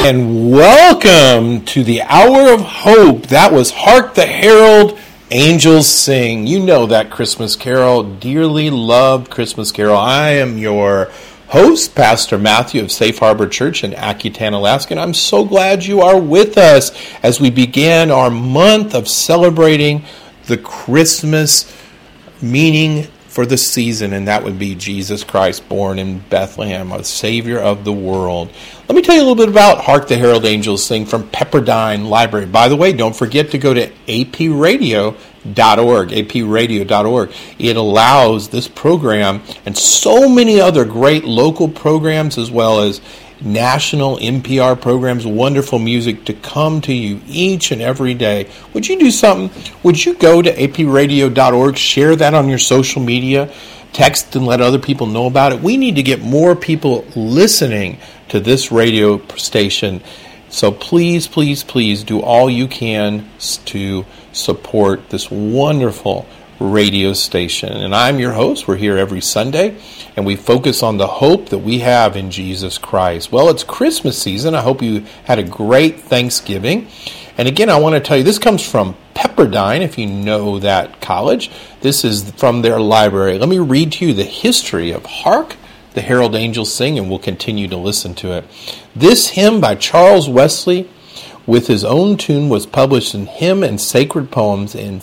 And welcome to the Hour of Hope. That was Hark the Herald Angels Sing. You know that Christmas carol, dearly loved Christmas carol. I am your host, Pastor Matthew of Safe Harbor Church in Akutan, Alaska, and I'm so glad you are with us as we begin our month of celebrating the Christmas meaning for the season, and that would be Jesus Christ born in Bethlehem, a Savior of the world. Let me tell you a little bit about Hark the Herald Angels Sing from Pepperdine Library. By the way, don't forget to go to apradio.org, apradio.org. It allows this program and so many other great local programs as well as national NPR programs, wonderful music to come to you each and every day. Would you do something? Would you go to apradio.org, share that on your social media, text and let other people know about it? We need to get more people listening to this radio station. So please, please, please do all you can to support this wonderful radio station. And I'm your host. We're here every Sunday, and we focus on the hope that we have in Jesus Christ. Well, it's Christmas season. I hope you had a great Thanksgiving. And again, I want to tell you, this comes from Pepperdine, if you know that college. This is from their library. Let me read to you the history of Hark the Herald Angels Sing, and we'll continue to listen to it. This hymn by Charles Wesley with his own tune was published in Hymn and Sacred Poems in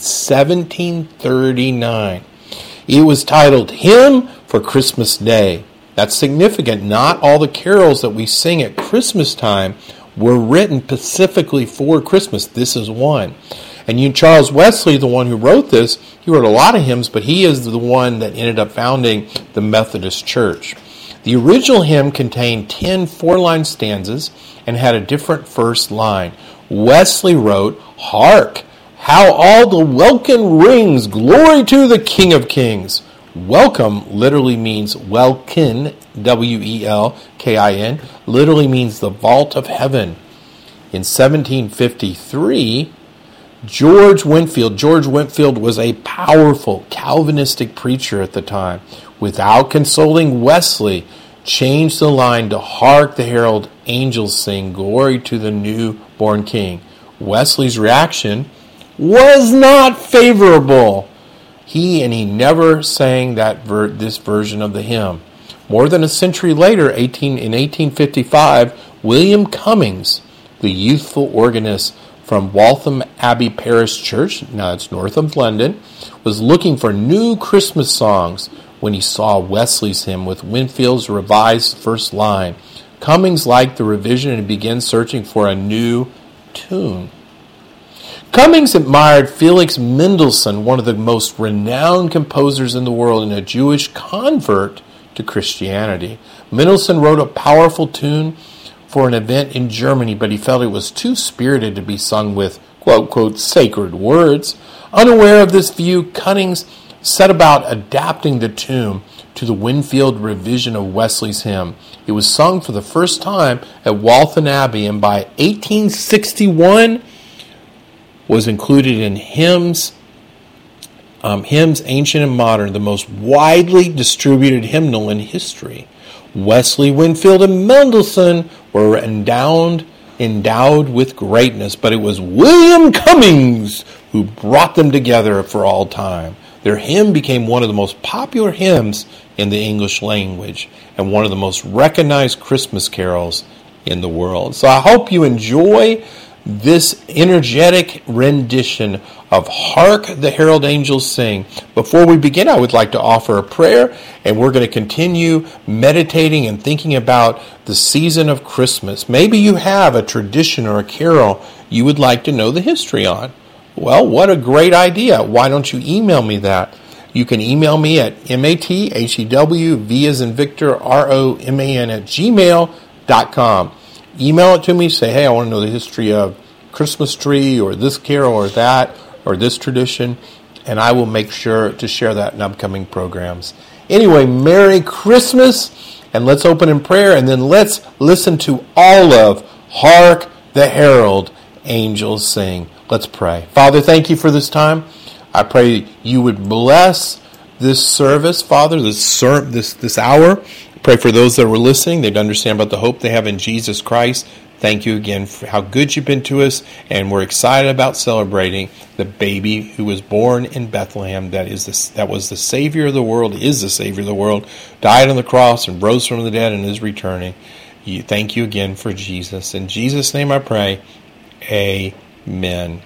1739. It was titled Hymn for Christmas Day. That's significant. Not all the carols that we sing at Christmas time were written specifically for Christmas. This is one. And Charles Wesley, the one who wrote this, he wrote a lot of hymns, but he is the one that ended up founding the Methodist Church. The original hymn contained 10 four-line stanzas and had a different first line. Wesley wrote, "Hark, how all the welkin rings, glory to the King of Kings." Welcome literally means welkin, W-E-L-K-I-N, literally means the vault of heaven. In 1753, George Whitefield was a powerful Calvinistic preacher at the time. Without consulting Wesley, changed the line to Hark the Herald Angels Sing, glory to the newborn King. Wesley's reaction was not favorable. He never sang this version of the hymn. More than a century later, in 1855, William Cummings, the youthful organist from Waltham Abbey Parish Church, now it's north of London, was looking for new Christmas songs when he saw Wesley's hymn with Whitefield's revised first line. Cummings liked the revision and began searching for a new tune. Cummings admired Felix Mendelssohn, one of the most renowned composers in the world and a Jewish convert to Christianity. Mendelssohn wrote a powerful tune for an event in Germany, but he felt it was too spirited to be sung with, quote, quote, sacred words. Unaware of this view, Cummings set about adapting the tune to the Whitefield revision of Wesley's hymn. It was sung for the first time at Waltham Abbey, and by 1861 was included in Hymns Ancient and Modern, the most widely distributed hymnal in history. Wesley, Whitefield, and Mendelssohn were endowed with greatness, but it was William Cummings who brought them together for all time. Their hymn became one of the most popular hymns in the English language and one of the most recognized Christmas carols in the world. So I hope you enjoy this energetic rendition of Hark the Herald Angels Sing. Before we begin, I would like to offer a prayer, and we're going to continue meditating and thinking about the season of Christmas. Maybe you have a tradition or a carol you would like to know the history on. Well, what a great idea. Why don't you email me that? You can email me at mathew, as in Victor, ROMAN @gmail.com. Email it to me. Say, hey, I want to know the history of Christmas tree or this carol or that or this tradition, and I will make sure to share that in upcoming programs. Anyway, Merry Christmas, and let's open in prayer, and then let's listen to all of Hark the Herald Angels Sing. Let's pray. Father, thank you for this time. I pray you would bless this service, Father, this hour. Pray for those that were listening. They'd understand about the hope they have in Jesus Christ. Thank you again for how good you've been to us, and we're excited about celebrating the baby who was born in Bethlehem. That was the Savior of the world, is the Savior of the world, died on the cross and rose from the dead and is returning. Thank you again for Jesus. In Jesus' name I pray, amen.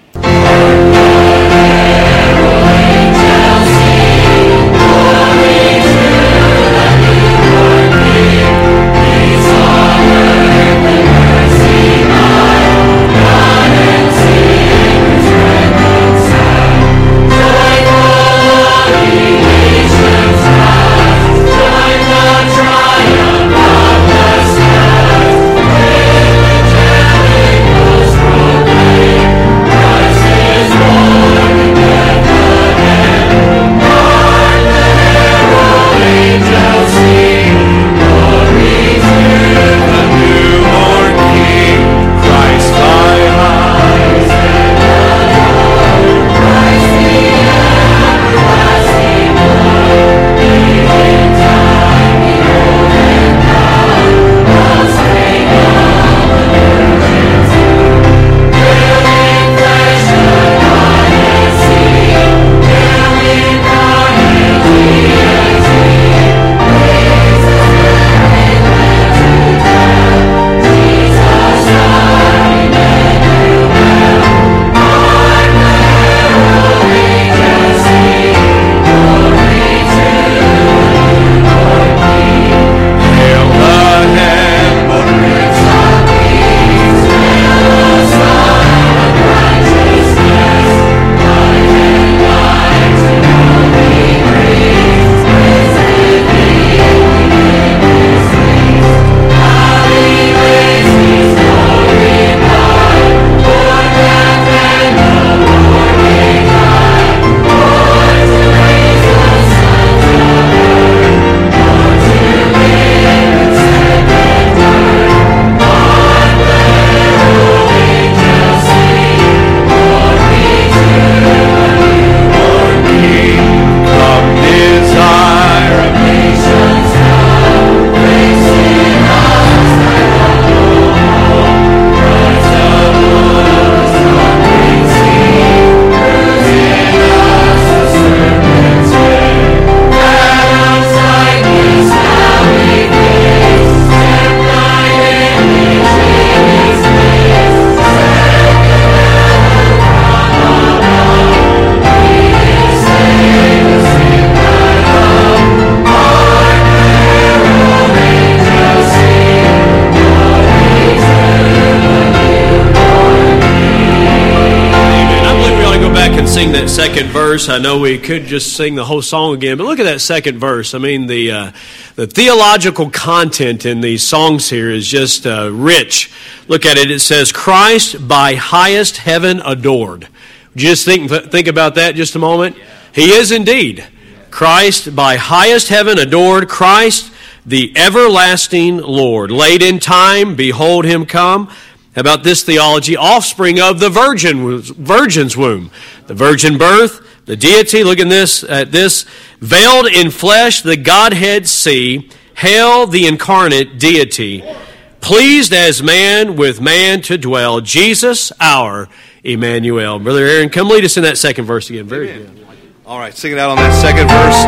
Sing that second verse. I know we could just sing the whole song again, but look at that second verse. I mean, the theological content in these songs here is just rich. Look at it. It says, Christ by highest heaven adored. Just think about that just a moment. He is indeed. Christ by highest heaven adored. Christ, the everlasting Lord. Late in time, behold him come. How about this theology? Offspring of the virgin's womb. The virgin birth, the deity, look at this. Veiled in flesh, the Godhead see. Hail the incarnate deity. Pleased as man with man to dwell. Jesus, our Emmanuel. Brother Aaron, come lead us in that second verse again. Very good. All right, sing it out on that second verse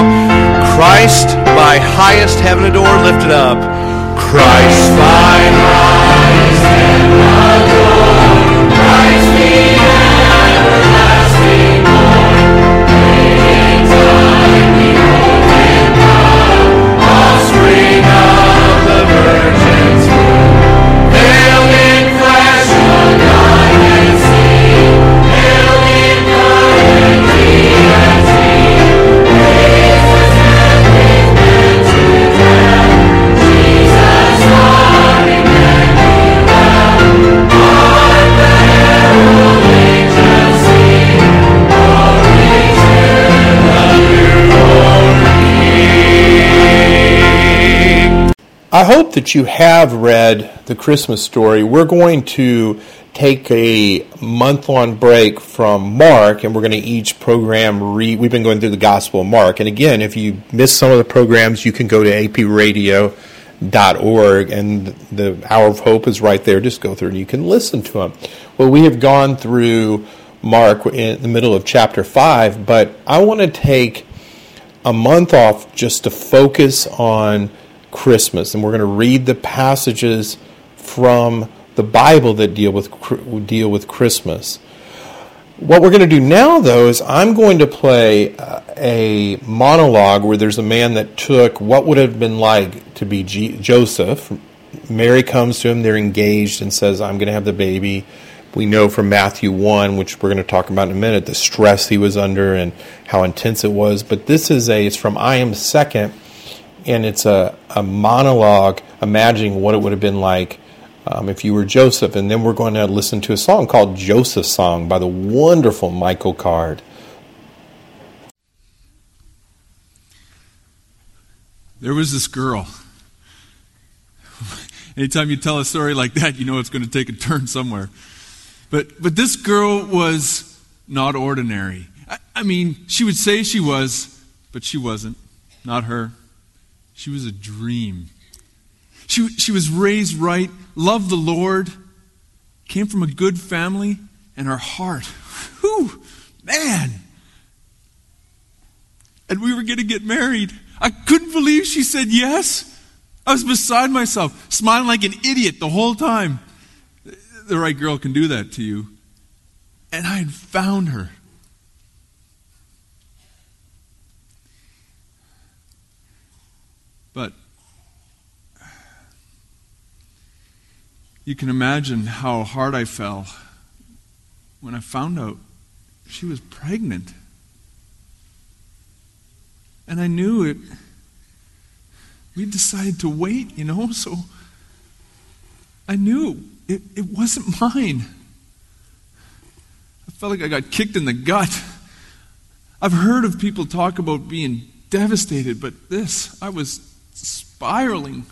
now. Christ by highest heaven adored, lift it up. Christ by highest heaven adored, Christ the everlasting Lord. In time behold him come, offspring of the virgin's womb. Veiled in flesh, the Godhead see. Veiled in incarnate deity. Jesus and with men to dwell. Jesus our Emmanuel. On the herald angels sing. Glory to the newborn King. I hope that you have read The Christmas Story. We're going to take a month-long break from Mark, and we're going to each program we've been going through the Gospel of Mark. And again, if you missed some of the programs, you can go to AP Radio .org, and the Hour of Hope is right there. Just go through and you can listen to them. Well, we have gone through Mark in the middle of chapter 5, but I want to take a month off just to focus on Christmas, and we're going to read the passages from the Bible that deal with Christmas. What we're going to do now, though, is I'm going to play a monologue where there's a man that took what would have been like to be Joseph. Mary comes to him, they're engaged, and says, I'm going to have the baby. We know from Matthew 1, which we're going to talk about in a minute, the stress he was under and how intense it was. But this is it's from I Am Second, and it's a monologue imagining what it would have been like if you were Joseph. And then we're going to listen to a song called Joseph's Song by the wonderful Michael Card. There was this girl. Anytime you tell a story like that, you know it's going to take a turn somewhere. But this girl was not ordinary. I mean, she would say she was, but she wasn't. Not her. She was a dream. She was raised right, loved the Lord, came from a good family, and her heart, whew, man. And we were going to get married. I couldn't believe she said yes. I was beside myself, smiling like an idiot the whole time. The right girl can do that to you. And I had found her. But you can imagine how hard I fell when I found out she was pregnant. And I knew it. We decided to wait, so I knew it wasn't mine. I felt like I got kicked in the gut. I've heard of people talk about being devastated, but I was spiraling.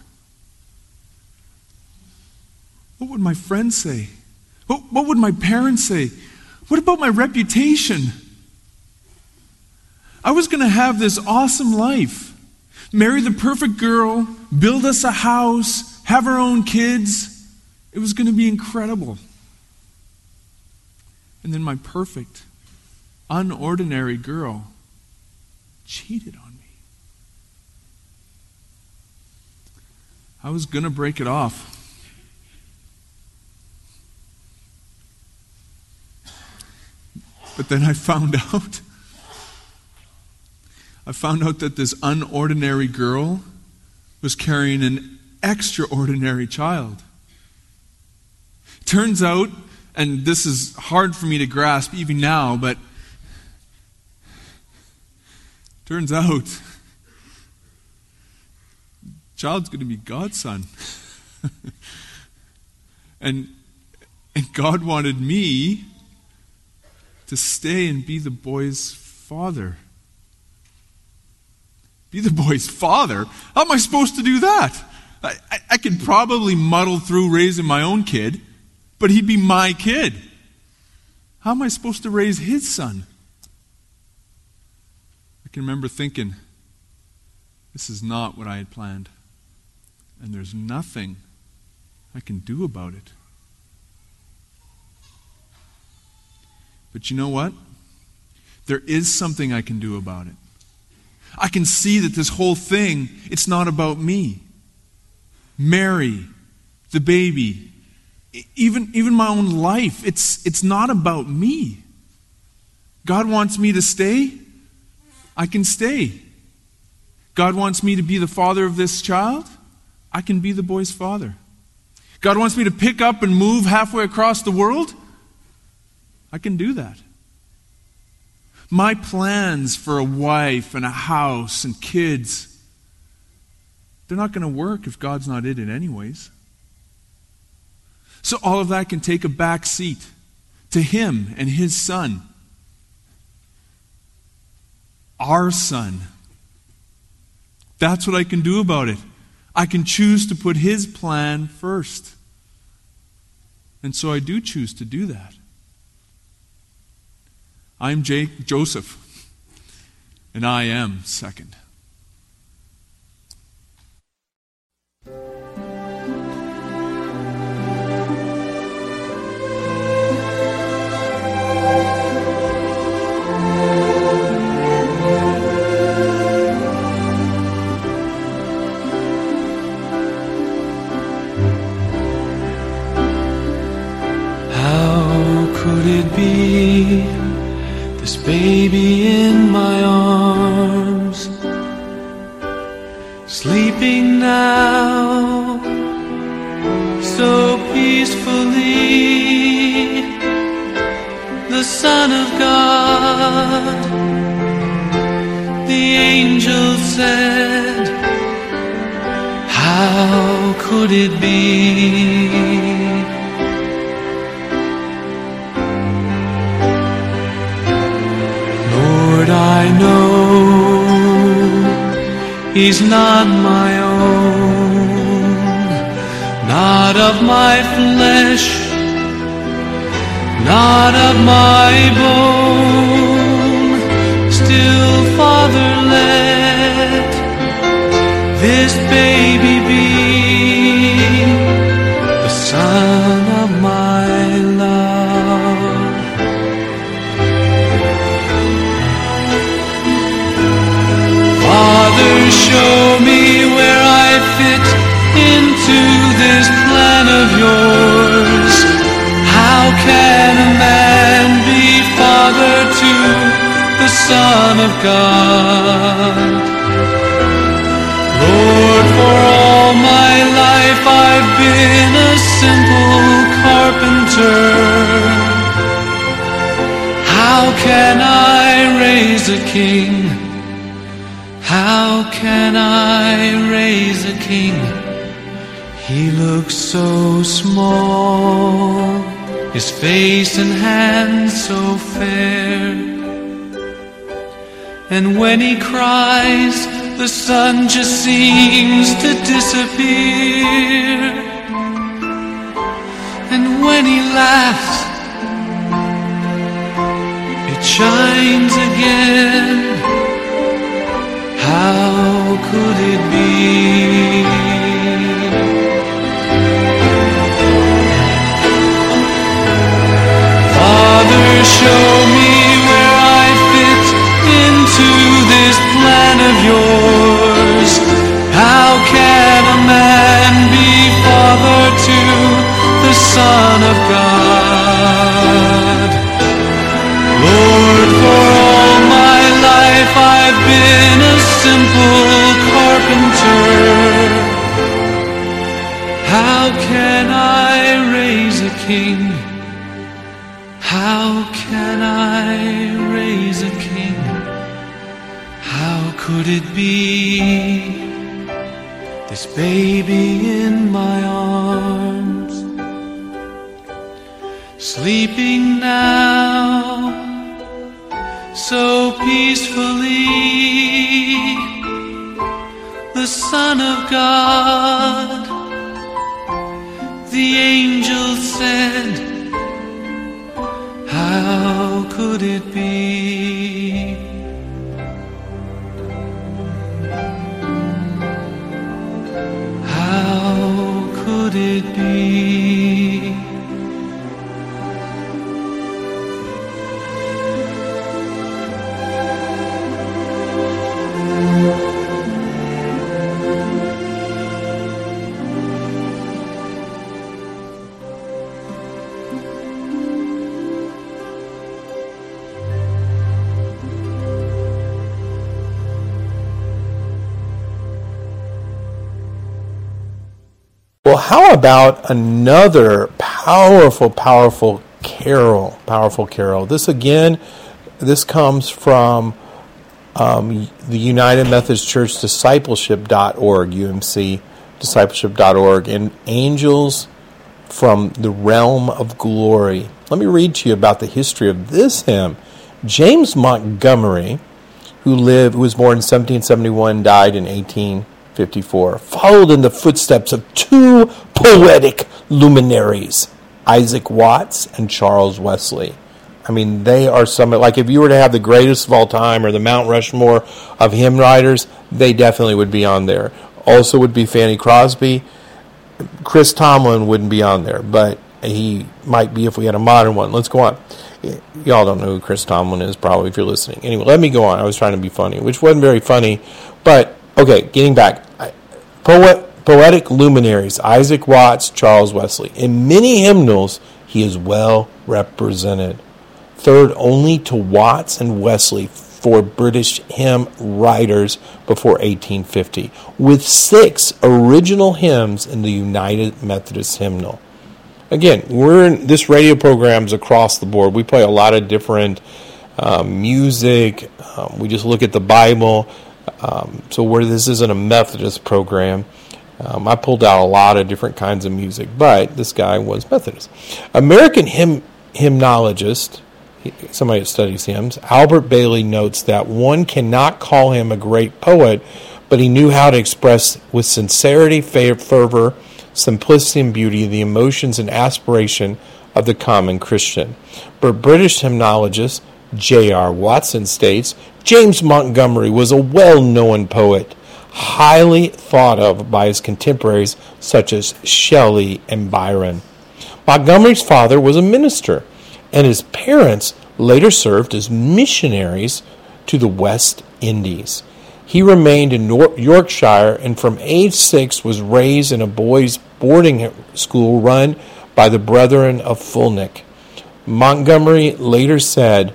What would my friends say? What would my parents say? What about my reputation? I was going to have this awesome life. Marry the perfect girl, build us a house, have our own kids. It was going to be incredible. And then my perfect, unordinary girl cheated on me. I was going to break it off. But then I found out that this unordinary girl was carrying an extraordinary child. Turns out, and this is hard for me to grasp even now, but turns out, the child's going to be God's son. and God wanted me to stay and be the boy's father. Be the boy's father? How am I supposed to do that? I could probably muddle through raising my own kid, but he'd be my kid. How am I supposed to raise his son? I can remember thinking, this is not what I had planned. And there's nothing I can do about it. But you know what? There is something I can do about it. I can see that this whole thing, it's not about me. Mary, the baby, even my own life, it's not about me. God wants me to stay, I can stay. God wants me to be the father of this child, I can be the boy's father. God wants me to pick up and move halfway across the world, I can do that. My plans for a wife and a house and kids, they're not going to work if God's not in it anyways. So all of that can take a back seat to Him and His Son. Our Son. That's what I can do about it. I can choose to put His plan first. And so I do choose to do that. I'm Joseph, and I am second. baby in my arms, sleeping now so peacefully. The Son of God, the angel said, how could it be? Lord, I know he's not my own, not of my flesh, not of my bone. Still, Father, let this baby be the son of my love. Father, show me where I fit into this plan of yours. How can a man be father to the Son of God? Lord, for all my life I've been a simple carpenter. How can I raise a king? How can I raise a king? He looks so small, his face and hands so fair. And when he cries, the sun just seems to disappear. And when he laughs, it shines again. How could it be? Father, show me where I fit into this plan of yours. How can a man be father to the Son of God? Lord, for all my life I've been a simple carpenter. How can I raise a king? How can I raise a king? How could it be? This baby in my arms, sleeping now so peacefully. The Son of God, the angel said, how could it be? How could it be? Well, how about another powerful carol? Powerful carol. This comes from the United Methodist Church Discipleship.org, UMC Discipleship.org, and Angels from the Realm of Glory. Let me read to you about the history of this hymn. James Montgomery, who was born in 1771, died in 1854, followed in the footsteps of two poetic luminaries, Isaac Watts and Charles Wesley. I mean, they are some, like if you were to have the greatest of all time or the Mount Rushmore of hymn writers, they definitely would be on there. Also would be Fanny Crosby. Chris Tomlin wouldn't be on there, but he might be if we had a modern one. Let's go on. Y'all don't know who Chris Tomlin is, probably, if you're listening. Anyway, let me go on. I was trying to be funny, which wasn't very funny. But, okay, getting back. Poetic luminaries, Isaac Watts, Charles Wesley. In many hymnals, he is well represented. third only to Watts and Wesley for British hymn writers before 1850, with 6 original hymns in the United Methodist Hymnal. Again, this radio program's across the board. We play a lot of different music. We just look at the Bible. So where this isn't a Methodist program, I pulled out a lot of different kinds of music, but this guy was Methodist. American hymnologist, somebody that studies hymns, Albert Bailey notes that one cannot call him a great poet, but he knew how to express with sincerity, fervor, simplicity, and beauty the emotions and aspiration of the common Christian. But British hymnologist J.R. Watson states, James Montgomery was a well-known poet, highly thought of by his contemporaries such as Shelley and Byron. Montgomery's father was a minister, and his parents later served as missionaries to the West Indies. He remained in Yorkshire and from age 6 was raised in a boys' boarding school run by the Brethren of Fulneck. Montgomery later said,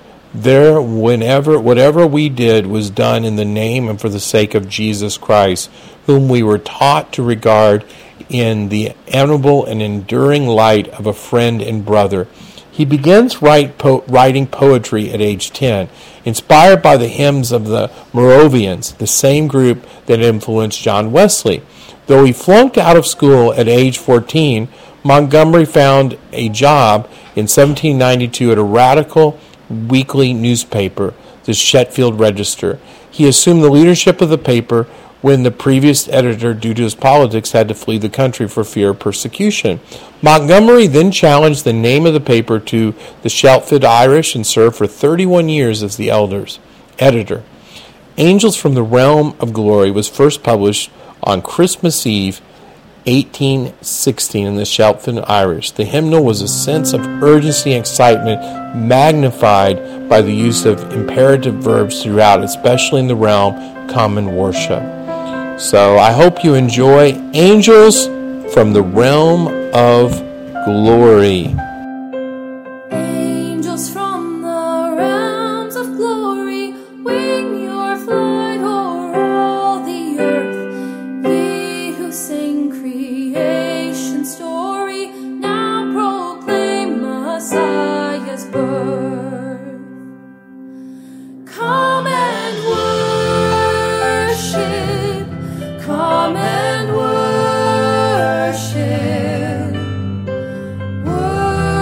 whatever we did was done in the name and for the sake of Jesus Christ, whom we were taught to regard in the admirable and enduring light of a friend and brother. He begins writing poetry at age 10, inspired by the hymns of the Moravians, the same group that influenced John Wesley. Though he flunked out of school at age 14, Montgomery found a job in 1792 at a radical weekly newspaper, the Sheffield Register. He assumed the leadership of the paper when the previous editor, due to his politics, had to flee the country for fear of persecution. Montgomery then challenged the name of the paper to the Sheffield Irish and served for 31 years as the editor. Angels from the Realm of Glory was first published on Christmas Eve, 1816 in the Sheffield Irish. The hymnal was a sense of urgency and excitement magnified by the use of imperative verbs throughout, especially in the realm common worship. So I hope you enjoy Angels from the Realm of Glory. Angels from the realms of glory, wing your flight o'er all the earth. Ye who sing creation's story, now proclaim Messiah's birth. Come and worship, come and worship.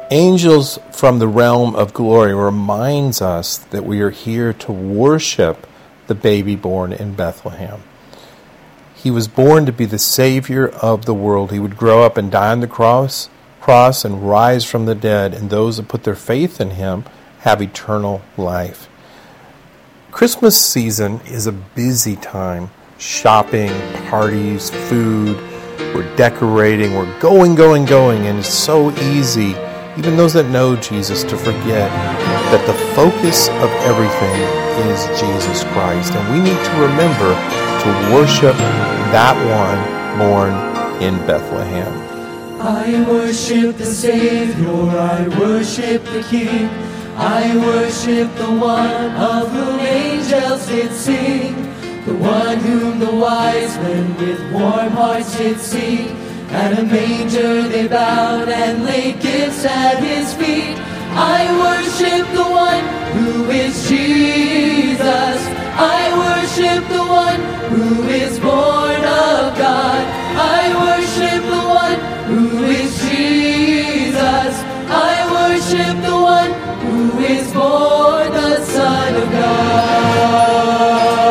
Angels from the realm of glory reminds us that we are here to worship the baby born in Bethlehem. He was born to be the Savior of the world. He would grow up and die on the cross and rise from the dead, and those that put their faith in him have eternal life. Christmas season is a busy time. Shopping, parties, food, we're decorating, we're going, and it's so easy, even those that know Jesus, to forget that the focus of everything is Jesus Christ. And we need to remember to worship that one born in Bethlehem. I worship the Savior, I worship the King, I worship the one of whom angels did sing, the one whom the wise men with warm hearts did seek. At a manger they bowed and laid gifts at his feet. I worship the one who is Jesus. I worship the one who is born of God. I worship the one who is Jesus. I worship the one who is born the Son of God.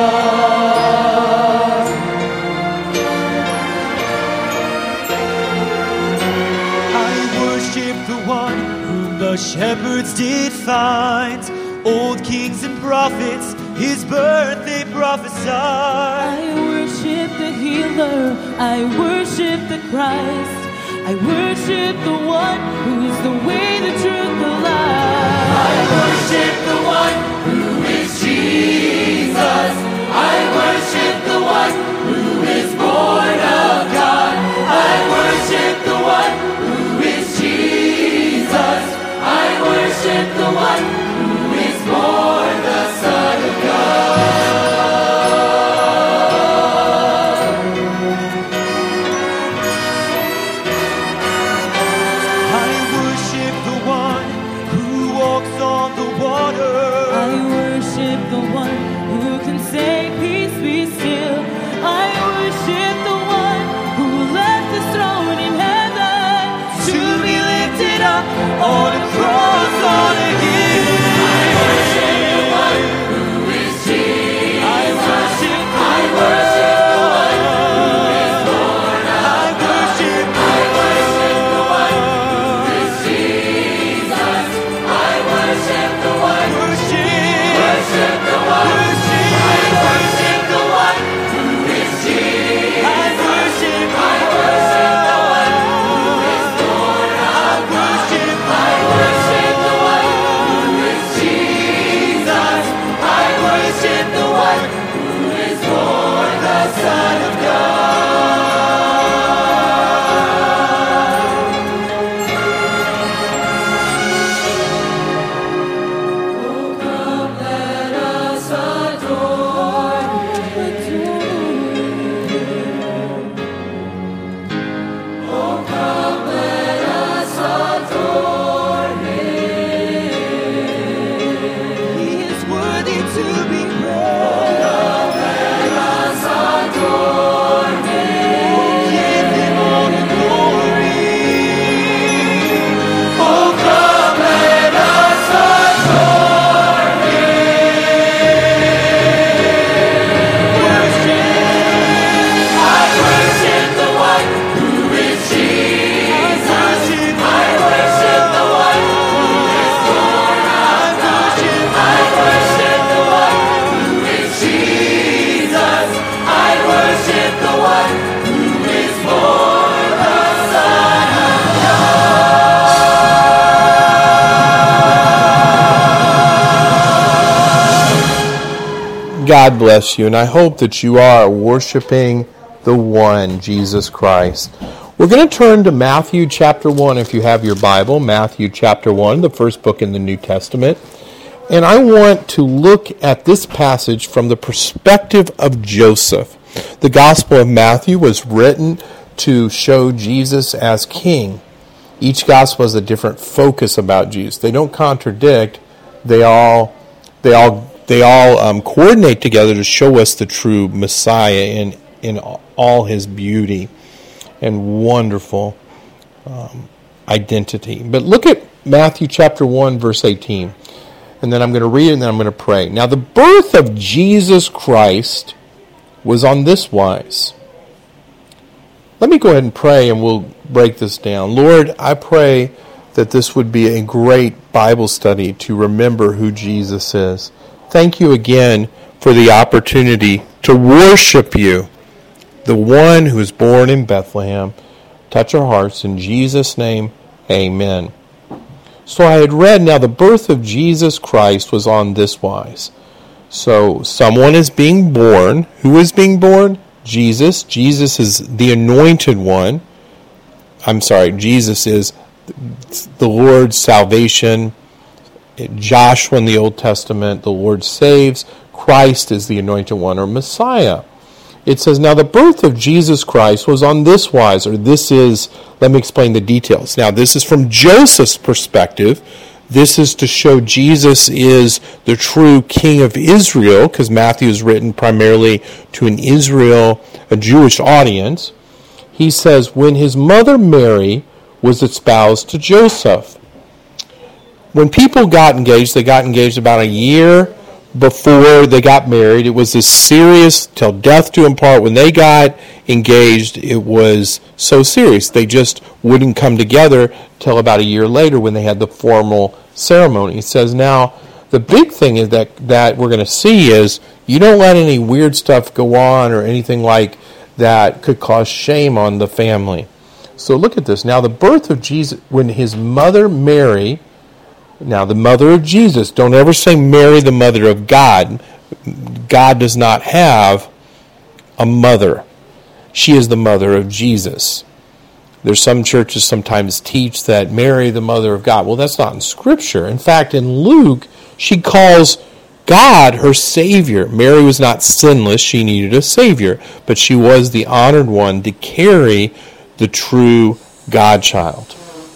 The shepherds did find, old kings and prophets, his birth they prophesied. I worship the healer, I worship the Christ, I worship the one who's the way, the truth, the life. I worship the one who is Jesus. I worship the one who is born of God. I worship the one who is Jesus. I worship the one who is born the Son of God. I worship the one who walks on the water. I worship the one who can say, peace be still. I worship the one who left his throne in heaven to be lifted up on a cross, on a hill. I worship the one who is Jesus. I worship the one who is born of God. I worship the one who is Jesus. I worship the one. Worship the one. I worship the one who is Jesus. I worship the one who is born of God. I worship the one who is Jesus. I worship the one who is born the Son of God. Oh, come, let us adore Him. Oh, come, let us adore Him. He is worthy to be praised. Let us adore Him. Give him all the glory. Oh, come, let us adore Him. I worship the one who is Jesus. I worship the one who is born of God. I worship the one who is Jesus. I worship the one who is born the Son of God bless you, and I hope that you are worshiping the one, Jesus Christ. We're going to turn to Matthew chapter 1 if you have your Bible. Matthew chapter 1, the first book in the New Testament. And I want to look at this passage from the perspective of Joseph. The Gospel of Matthew was written to show Jesus as king. Each gospel has a different focus about Jesus. They don't contradict. They all coordinate together to show us the true Messiah in all his beauty and wonderful identity. But look at Matthew chapter 1, verse 18. And then I'm going to read it and then I'm going to pray. Now the birth of Jesus Christ was on this wise. Let me go ahead and pray and we'll break this down. Lord, I pray that this would be a great Bible study to remember who Jesus is. Thank you again for the opportunity to worship you, the one who was born in Bethlehem. Touch our hearts in Jesus' name, amen. So I had read, now the birth of Jesus Christ was on this wise. So someone is being born. Who is being born? Jesus. Jesus is the anointed one. Jesus is the Lord's salvation. Joshua in the Old Testament, the Lord saves. Christ is the anointed one, or Messiah. It says, now the birth of Jesus Christ was on this wise, or this is, let me explain the details. Now this is from Joseph's perspective. This is to show Jesus is the true King of Israel, because Matthew is written primarily to a Jewish audience. He says, when his mother Mary was espoused to Joseph. When people got engaged, they got engaged about a year before they got married. It was this serious, till death do them part. When they got engaged, it was so serious. They just wouldn't come together till about a year later when they had the formal ceremony. It says now, the big thing is that we're going to see is you don't let any weird stuff go on or anything like that could cause shame on the family. So look at this. Now the birth of Jesus, when his mother Mary, now the mother of Jesus, don't ever say Mary the mother of God. God does not have a mother. She is the mother of Jesus. There's some churches sometimes teach that Mary the mother of God. Well, that's not in Scripture. In fact, in Luke, she calls God her Savior. Mary was not sinless. She needed a Savior. But she was the honored one to carry the true God-child.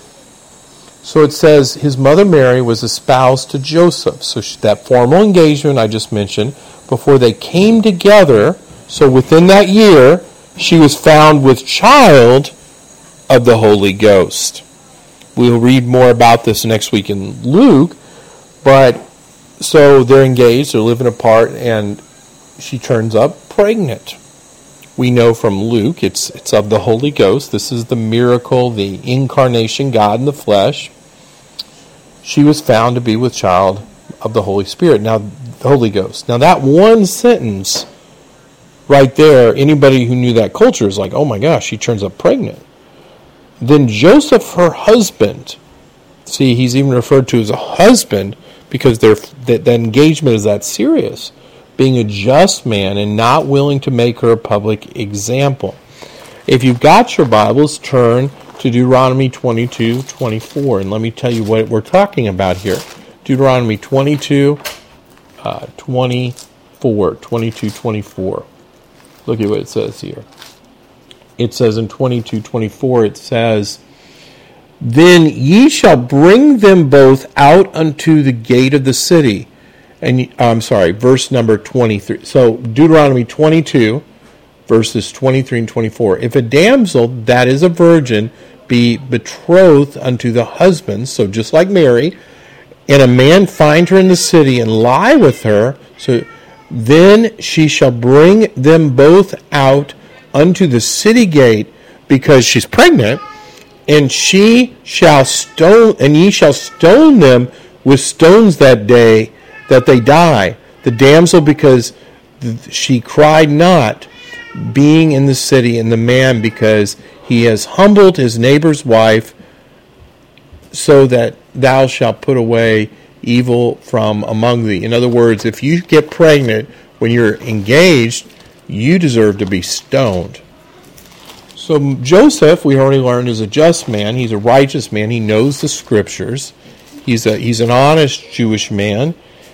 So it says his mother Mary was espoused to Joseph. So that formal engagement I just mentioned, before they came together, so within that year, she was found with child of the Holy Ghost. We'll read more about this next week in Luke, but so they're engaged, they're living apart, and she turns up pregnant. We know from Luke it's of the Holy Ghost. This is the miracle, the incarnation, God in the flesh. She was found to be with child of the Holy Spirit. Now, the Holy Ghost. Now, that one sentence right there, anybody who knew that culture is like, oh my gosh, she turns up pregnant. Then Joseph, her husband, see, he's even referred to as a husband because the engagement is that serious. Being a just man and not willing to make her a public example. If you've got your Bibles, turn to Deuteronomy 22:24, and let me tell you what we're talking about here. Deuteronomy 22:24. Look at what it says here. It says in 22:24, it says, then ye shall bring them both out unto the gate of the city. And verse number 23. So Deuteronomy 22, verses 23 and 24. If a damsel that is a virgin be betrothed unto the husband, so just like Mary, and a man find her in the city and lie with her, so then she shall bring them both out unto the city gate, because she's pregnant, and ye shall stone them with stones that day, that they die. The damsel, because she cried not, being in the city, and the man, because he has humbled his neighbor's wife, so that thou shalt put away evil from among thee. In other words, if you get pregnant when you're engaged, you deserve to be stoned. So Joseph, we already learned, is a just man. He's a righteous man. He knows the Scriptures. He's an honest Jewish man.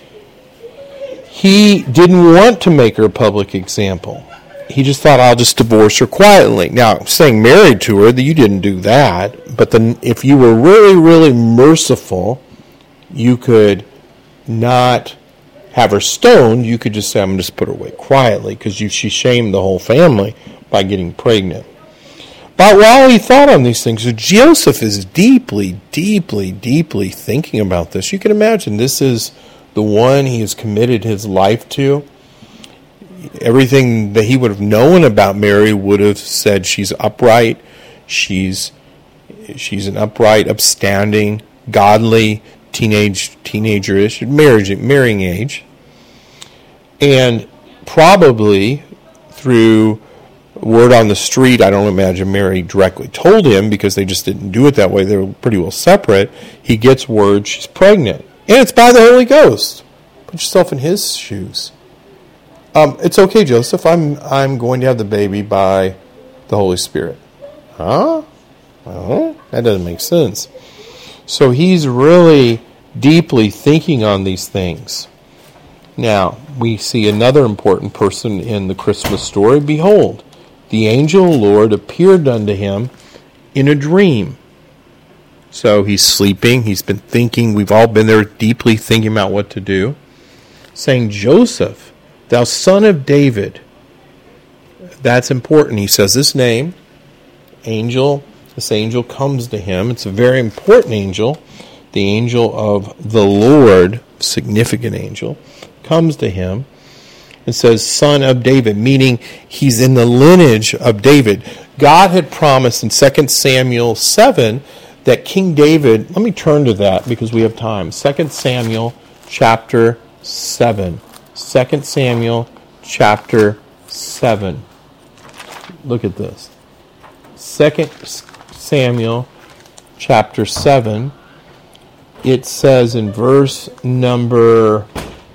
He didn't want to make her a public example. He just thought, I'll just divorce her quietly. Now, saying married to her, you didn't do that. But then if you were really, really merciful, you could not have her stoned. You could just say, I'm going to just put her away quietly, because she shamed the whole family by getting pregnant. But while he thought on these things, so Joseph is deeply, deeply, deeply thinking about this. You can imagine this is the one he has committed his life to. Everything that he would have known about Mary would have said she's upright, she's an upright, upstanding, godly teenager-ish, marrying age. And probably through word on the street, I don't imagine Mary directly told him because they just didn't do it that way. They were pretty well separate. He gets word she's pregnant. And it's by the Holy Ghost. Put yourself in his shoes. It's okay, Joseph. I'm going to have the baby by the Holy Spirit. Huh? Well, that doesn't make sense. So he's really deeply thinking on these things. Now, we see another important person in the Christmas story. Behold, the angel of the Lord appeared unto him in a dream. So he's sleeping. He's been thinking. We've all been there deeply thinking about what to do. Saying, Joseph, thou son of David. That's important. He says this name, angel. This angel comes to him. It's a very important angel. The angel of the Lord, significant angel, comes to him and says, son of David, meaning he's in the lineage of David. God had promised in 2 Samuel 7 that King David, let me turn to that because we have time. 2 Samuel chapter 7. 2 Samuel chapter 7. Look at this. 2 Samuel chapter 7. It says in verse number,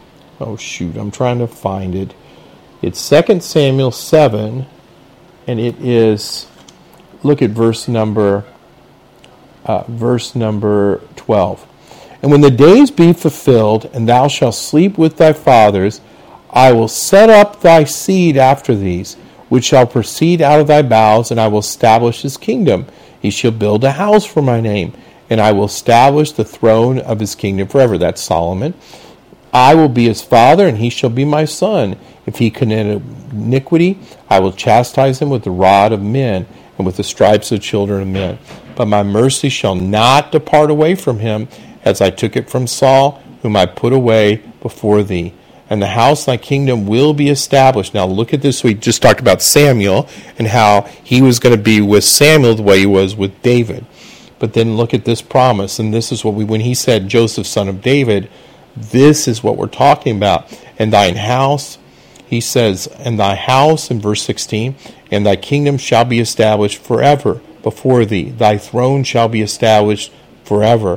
I'm trying to find it. It's 2 Samuel 7, and it is, look at verse number 12. And when the days be fulfilled, and thou shalt sleep with thy fathers, I will set up thy seed after these, which shall proceed out of thy bowels, and I will establish his kingdom. He shall build a house for my name, and I will establish the throne of his kingdom forever. That's Solomon. I will be his father, and he shall be my son. If he commit iniquity, I will chastise him with the rod of men, and with the stripes of children of men. But my mercy shall not depart away from him, as I took it from Saul, whom I put away before thee. And the house of thy kingdom will be established. Now look at this. We just talked about Samuel, and how he was going to be with Samuel the way he was with David. But then look at this promise, and this is what when he said, Joseph, son of David, this is what we're talking about. And thine house, he says, and thy house, in verse 16, and thy kingdom shall be established forever before thee. Thy throne shall be established forever.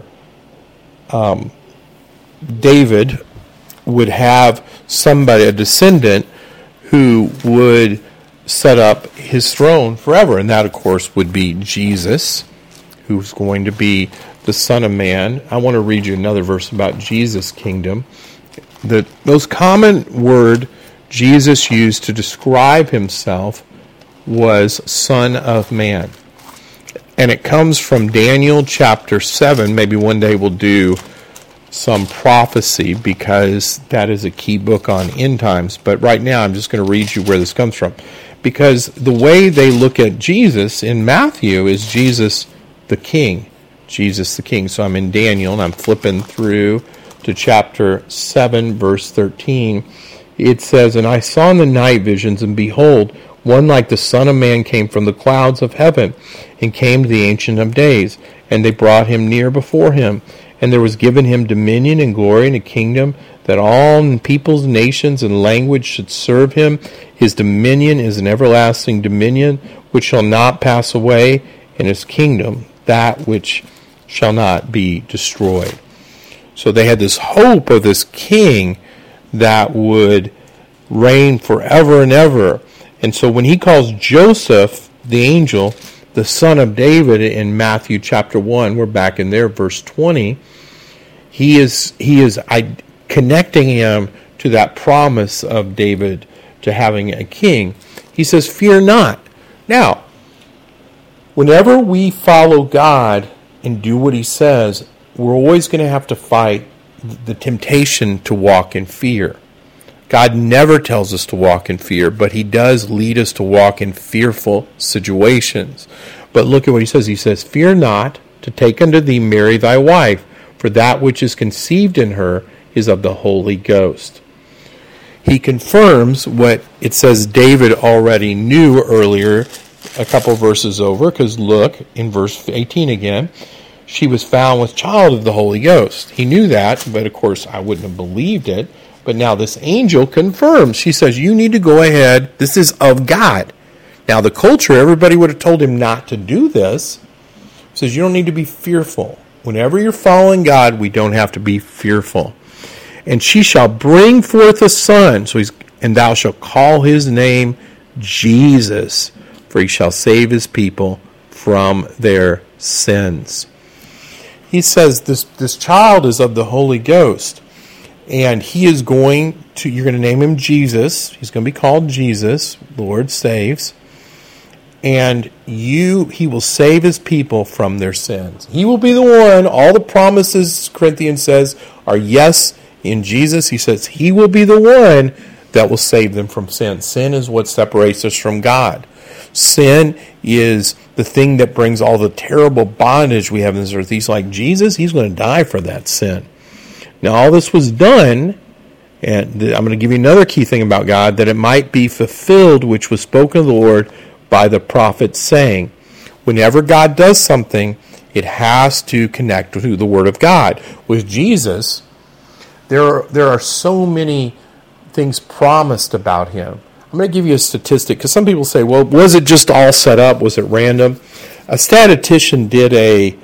David would have somebody, a descendant, who would set up his throne forever. And that, of course, would be Jesus, who's going to be the Son of Man. I want to read you another verse about Jesus' kingdom. The most common word Jesus used to describe himself was Son of Man. And it comes from Daniel chapter 7. Maybe one day we'll do some prophecy because that is a key book on end times. But right now I'm just going to read you where this comes from. Because the way they look at Jesus in Matthew is Jesus the King. Jesus the King. So I'm in Daniel and I'm flipping through to chapter 7 verse 13. It says, And I saw in the night visions, and behold, one like the Son of Man came from the clouds of heaven, and came to the Ancient of Days. And they brought him near before him. And there was given him dominion and glory and a kingdom, that all peoples, nations, and language should serve him. His dominion is an everlasting dominion, which shall not pass away, and his kingdom that which shall not be destroyed. So they had this hope of this king that would reign forever and ever. And so when he calls Joseph, the angel, the son of David in Matthew chapter 1, we're back in there, verse 20, he is connecting him to that promise of David to having a king. He says, fear not. Now, whenever we follow God and do what he says, we're always going to have to fight the temptation to walk in fear. God never tells us to walk in fear, but he does lead us to walk in fearful situations. But look at what he says. He says, "Fear not to take unto thee Mary thy wife, for that which is conceived in her is of the Holy Ghost." He confirms what it says David already knew earlier, a couple verses over, because look, in verse 18 again, she was found with child of the Holy Ghost. He knew that, but of course I wouldn't have believed it. But now this angel confirms. She says, you need to go ahead. This is of God. Now the culture, everybody would have told him not to do this. He says, you don't need to be fearful. Whenever you're following God, we don't have to be fearful. "And she shall bring forth a son, and thou shalt call his name Jesus, for he shall save his people from their sins." He says this child is of the Holy Ghost, and you're going to name him Jesus. He's going to be called Jesus, Lord saves. And he will save his people from their sins. He will be the one. All the promises, Corinthians says, are yes in Jesus. He says he will be the one that will save them from sin. Sin is what separates us from God. Sin is the thing that brings all the terrible bondage we have in this earth. He's like Jesus. He's going to die for that sin. Now all this was done, and I'm going to give you another key thing about God, that it might be fulfilled, which was spoken of the Lord by the prophet, saying, whenever God does something, it has to connect to the Word of God. With Jesus, there are so many things promised about him. I'm going to give you a statistic, because some people say, well, was it just all set up? Was it random? A statistician did a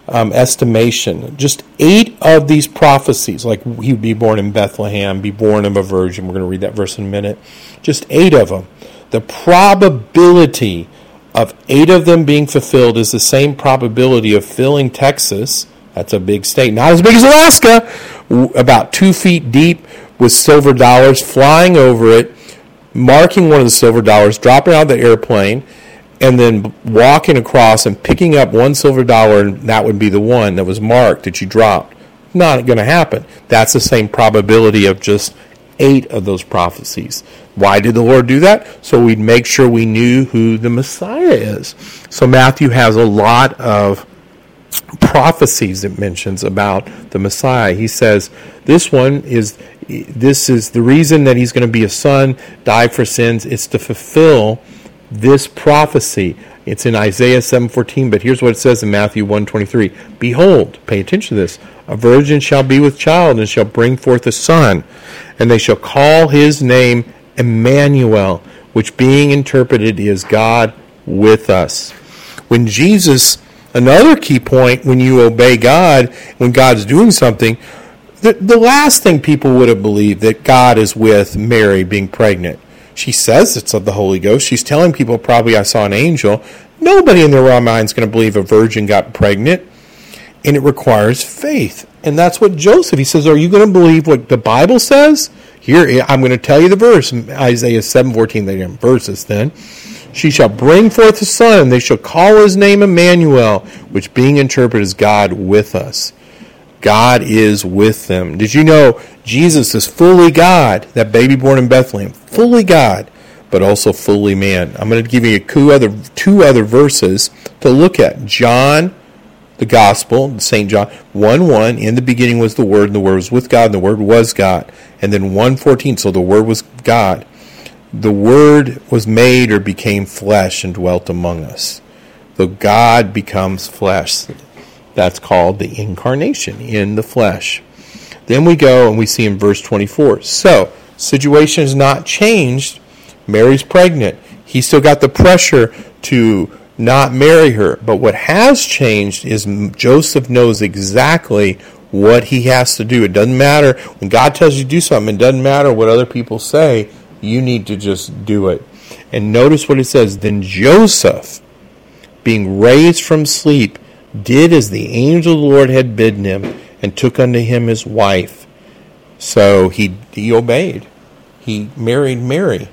estimation. Just 8 of these prophecies, like he would be born in Bethlehem, be born of a virgin. We're going to read that verse in a minute. Just 8 of them. The probability of 8 of them being fulfilled is the same probability of filling Texas. That's a big state. Not as big as Alaska. About 2 feet deep with silver dollars, flying over it, marking one of the silver dollars, dropping out of the airplane, and then walking across and picking up one silver dollar, and that would be the one that was marked that you dropped. Not going to happen. That's the same probability of just 8 of those prophecies. Why did the Lord do that? So we'd make sure we knew who the Messiah is. So Matthew has a lot of prophecies it mentions about the Messiah. He says this is the reason that he's going to be a son, die for sins. It's to fulfill this prophecy. It's in Isaiah 7:14, but here's what it says in Matthew 1:23. Behold, pay attention to this, a virgin shall be with child and shall bring forth a son, and they shall call his name Emmanuel, which being interpreted is God with us. When Jesus, another key point, when you obey God, when God's doing something, the last thing people would have believed that God is with Mary being pregnant. She says it's of the Holy Ghost. She's telling people probably I saw an angel. Nobody in their raw mind is going to believe a virgin got pregnant. And it requires faith. And that's what Joseph, he says, are you going to believe what the Bible says? Here, I'm going to tell you the verse. Isaiah 7:14, they didn't verses then. She shall bring forth a son, and they shall call his name Emmanuel, which being interpreted is God with us. God is with them. Did you know Jesus is fully God, that baby born in Bethlehem, fully God, but also fully man? I'm going to give you two other verses to look at. John, the Gospel, St. John 1:1, in the beginning was the Word, and the Word was with God, and the Word was God. And then 1:14, so the Word was God. The Word was made or became flesh and dwelt among us. The God becomes flesh. That's called the incarnation, in the flesh. Then we go and we see in verse 24. So, situation has not changed. Mary's pregnant. He still got the pressure to not marry her. But what has changed is Joseph knows exactly what he has to do. It doesn't matter. When God tells you to do something, it doesn't matter what other people say. You need to just do it. And notice what it says. Then Joseph, being raised from sleep, did as the angel of the Lord had bidden him, and took unto him his wife. So he obeyed. He married Mary.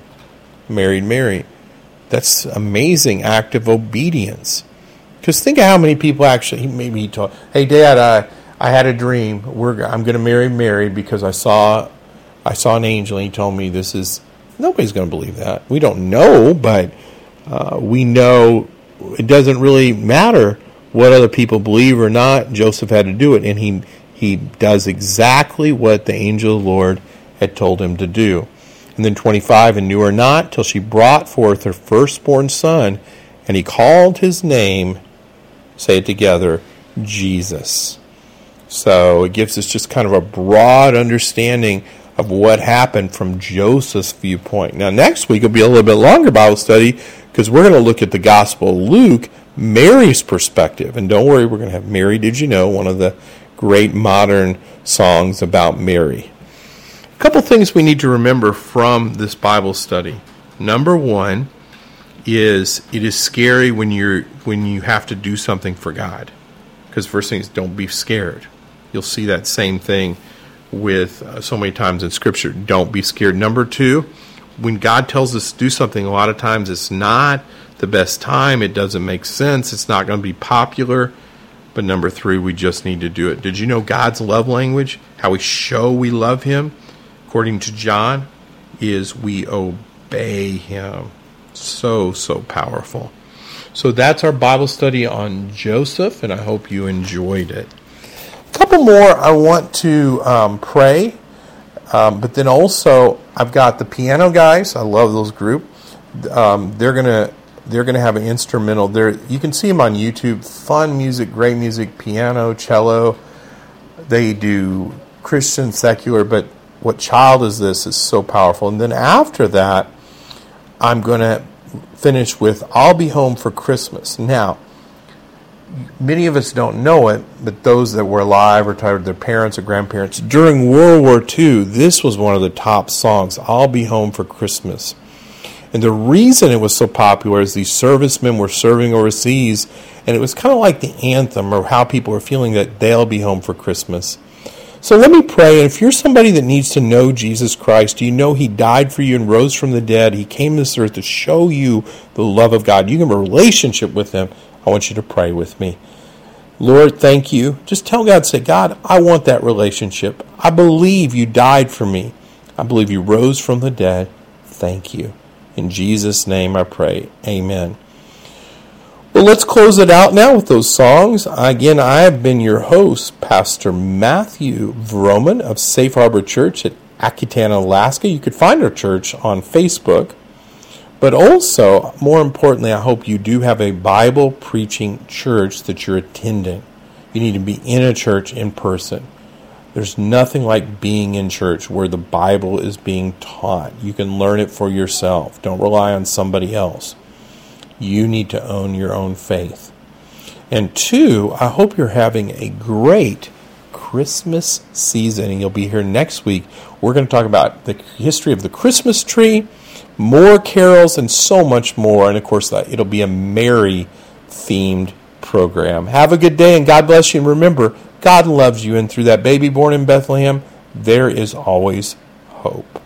That's an amazing act of obedience. Because think of how many people actually, maybe he told, hey Dad, I had a dream. I'm going to marry Mary because I saw I saw an angel and he told me this is, nobody's going to believe that. We don't know, but we know it doesn't really matter what other people believe or not. Joseph had to do it, and he does exactly what the angel of the Lord had told him to do. And then 25, and knew her not till she brought forth her firstborn son, and he called his name, say it together, Jesus. So it gives us just kind of a broad understanding of what happened from Joseph's viewpoint. Now next week will be a little bit longer Bible study because we're going to look at the Gospel of Luke, Mary's perspective. And don't worry, we're going to have Mary Did You Know, one of the great modern songs about Mary. A couple things we need to remember from this Bible study. Number one is it is scary when you have to do something for God. Because first thing is don't be scared. You'll see that same thing with so many times in Scripture. Don't be scared. Number two, when God tells us to do something, a lot of times it's not the best time. It doesn't make sense. It's not going to be popular. But number three, we just need to do it. Did you know God's love language, how we show we love Him, according to John, is we obey Him. So powerful. So that's our Bible study on Joseph, and I hope you enjoyed it. A couple more I want to pray, but then also I've got the piano guys. I love those group. They're gonna have an instrumental. You can see them on YouTube. Fun music, great music, piano, cello. They do Christian, secular, but what child is this is so powerful. And then after that, I'm going to finish with I'll Be Home for Christmas. Now, many of us don't know it, but those that were alive or retired, their parents or grandparents, during World War II, this was one of the top songs, I'll Be Home for Christmas. And the reason it was so popular is these servicemen were serving overseas, and it was kind of like the anthem or how people were feeling that they'll be home for Christmas. So let me pray, and if you're somebody that needs to know Jesus Christ, you know He died for you and rose from the dead. He came to this earth to show you the love of God. You can have a relationship with Him. I want you to pray with me. Lord, thank you. Just tell God, say, God, I want that relationship. I believe you died for me. I believe you rose from the dead. Thank you. In Jesus' name I pray. Amen. Well, let's close it out now with those songs. Again, I have been your host, Pastor Matthew Vroman of Safe Harbor Church at Akutan, Alaska. You could find our church on Facebook. But also, more importantly, I hope you do have a Bible preaching church that you're attending. You need to be in a church in person. There's nothing like being in church where the Bible is being taught. You can learn it for yourself. Don't rely on somebody else. You need to own your own faith. And two, I hope you're having a great Christmas season. And you'll be here next week. We're going to talk about the history of the Christmas tree, more carols, and so much more. And of course, it'll be a Mary-themed program. Have a good day, and God bless you. And remember, God loves you. And through that baby born in Bethlehem, there is always hope.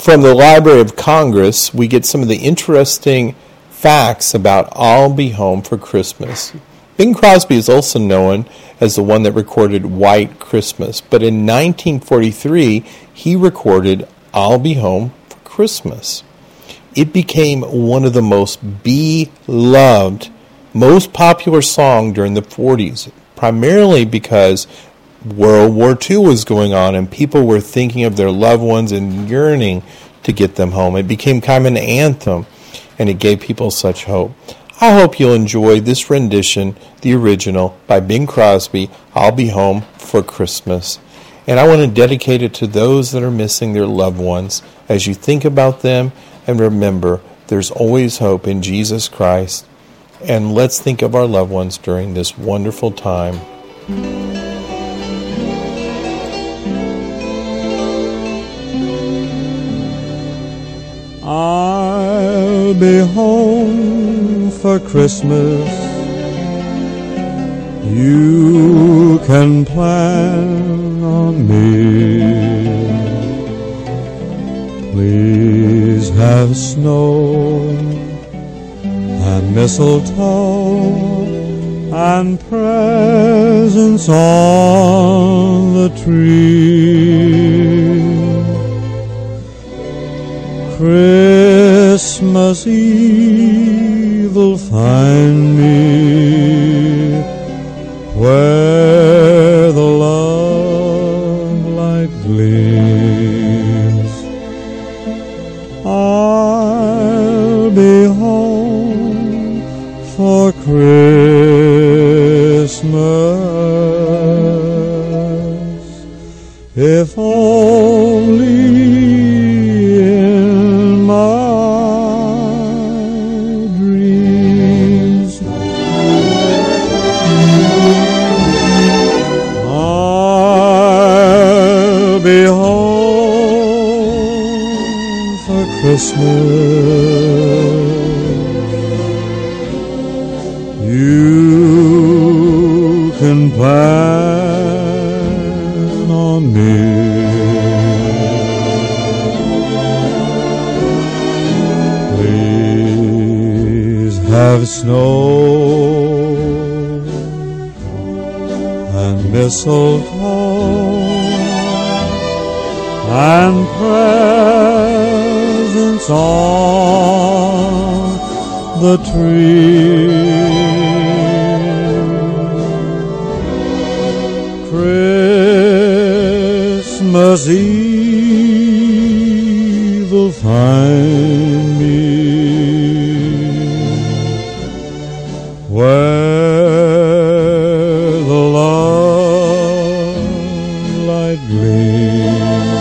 From the Library of Congress, we get some of the interesting facts about I'll Be Home for Christmas. Bing Crosby is also known as the one that recorded White Christmas, but in 1943, he recorded I'll Be Home for Christmas. It became one of the most beloved, most popular songs during the 40s, primarily because World War II was going on and people were thinking of their loved ones and yearning to get them home. It became kind of an anthem, and it gave people such hope. I hope you'll enjoy this rendition, the original, by Bing Crosby, I'll Be Home for Christmas. And I want to dedicate it to those that are missing their loved ones. As you think about them, and remember, there's always hope in Jesus Christ. And let's think of our loved ones during this wonderful time. I'll be home for Christmas. You can plan on me. Please have snow and mistletoe and presents on the tree. Christmas Eve will find me where the love light gleams. I'll be home for Christmas, if only Christmas. You can plan on me. Please have snow and mistletoe and presents on the tree. Christmas Eve will find me where the love light gleams.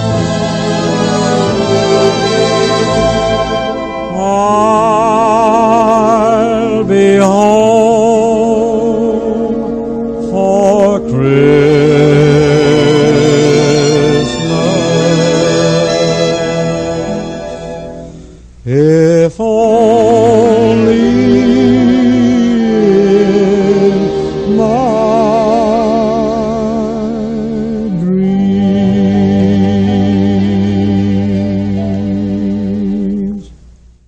I'll be home for Christmas, if only